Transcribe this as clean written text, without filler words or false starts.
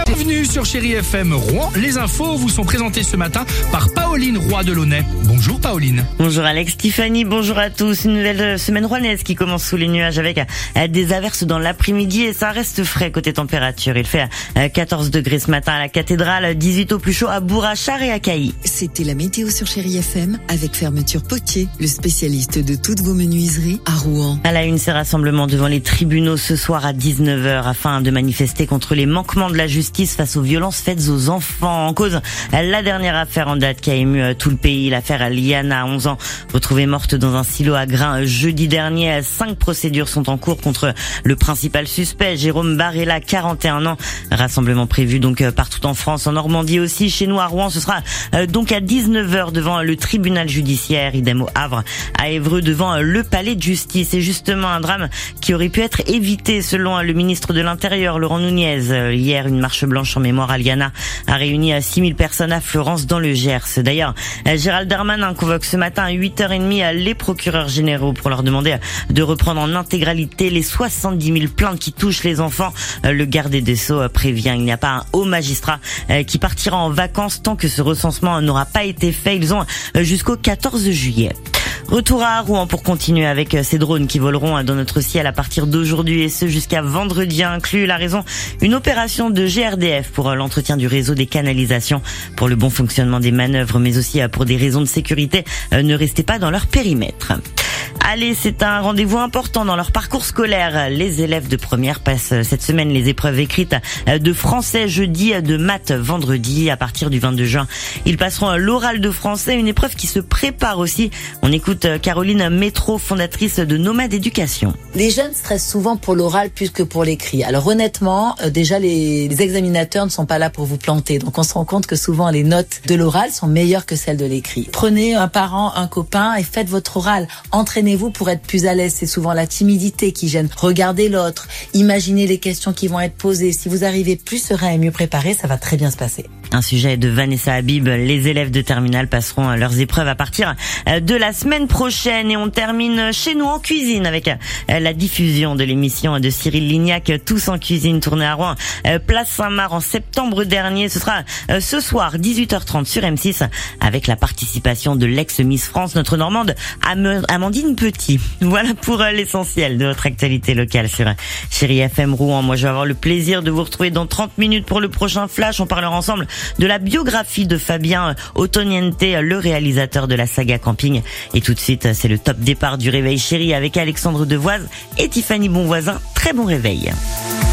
Bienvenue sur Chérie FM Rouen. Les infos vous sont présentées ce matin par Pauline Roy de Launay. Bonjour Pauline. Bonjour Alex, Tiffany, bonjour à tous. Une nouvelle semaine rouennaise qui commence sous les nuages avec des averses dans l'après-midi et ça reste frais côté température. Il fait 14 degrés ce matin à la cathédrale, 18 au plus chaud à Bourg-Achard et à Cailly. C'était la météo sur Chérie FM avec Fermeture Potier, le spécialiste de toutes vos menuiseries à Rouen. À la une, ces rassemblements devant les tribunaux ce soir à 19h afin de manifester contre les manquements de la justice face aux violences faites aux enfants. En cause, la dernière affaire en date qui a ému tout le pays, l'affaire Liana, 11 ans, retrouvée morte dans un silo à grains jeudi dernier. 5 procédures sont en cours contre le principal suspect, Jérôme Barella, 41 ans. Rassemblement prévu donc partout en France, en Normandie aussi, chez nous à Rouen. Ce sera donc à 19h devant le tribunal judiciaire, idem au Havre, à Évreux devant le palais de justice. C'est justement un drame qui aurait pu être évité selon le ministre de l'Intérieur, Laurent Nunez. Hier, une marche blanche en mémoire à Liana a réuni 6000 personnes à Florence dans le Gers. D'ailleurs, Gérald Darmanin convoque ce matin à 8h30 les procureurs généraux pour leur demander de reprendre en intégralité les 70 000 plaintes qui touchent les enfants. Le garde des Sceaux prévient, il n'y a pas un haut magistrat qui partira en vacances tant que ce recensement n'aura pas été fait. Ils ont jusqu'au 14 juillet. Retour à Rouen pour continuer avec ces drones qui voleront dans notre ciel à partir d'aujourd'hui et ce jusqu'à vendredi inclus. La raison, une opération de GRDF pour l'entretien du réseau des canalisations, pour le bon fonctionnement des manœuvres, mais aussi pour des raisons de sécurité. Ne restez pas dans leur périmètre. Allez, c'est un rendez-vous important dans leur parcours scolaire. Les élèves de première passent cette semaine les épreuves écrites de français jeudi, de maths vendredi. À partir du 22 juin, ils passeront l'oral de français, une épreuve qui se prépare aussi. On écoute Caroline Métro, fondatrice de Nomade Éducation. Les jeunes stressent souvent pour l'oral plus que pour l'écrit. Alors honnêtement, déjà les examinateurs ne sont pas là pour vous planter. Donc on se rend compte que souvent les notes de l'oral sont meilleures que celles de l'écrit. Prenez un parent, un copain et faites votre oral. Entraînez-vous pour être plus à l'aise. C'est souvent la timidité qui gêne. Regardez l'autre, imaginez les questions qui vont être posées. Si vous arrivez plus serein et mieux préparé, ça va très bien se passer. Un sujet de Vanessa Habib. Les élèves de terminale passeront leurs épreuves à partir de la semaine prochaine. Et on termine chez nous en cuisine avec la diffusion de l'émission de Cyril Lignac, Tous en cuisine, tournée à Rouen, place Saint-Marc en septembre dernier. Ce sera ce soir, 18h30 sur M6, avec la participation de l'ex-Miss France, notre Normande Amandine Petit. Voilà pour l'essentiel de votre actualité locale sur Chérie FM Rouen. Moi, je vais avoir le plaisir de vous retrouver dans 30 minutes pour le prochain Flash. On parlera ensemble de la biographie de Fabien Ottoniente, le réalisateur de la saga Camping. Et tout de suite, c'est le top départ du Réveil Chérie avec Alexandre Devoise et Tiffany Bonvoisin. Très bon réveil.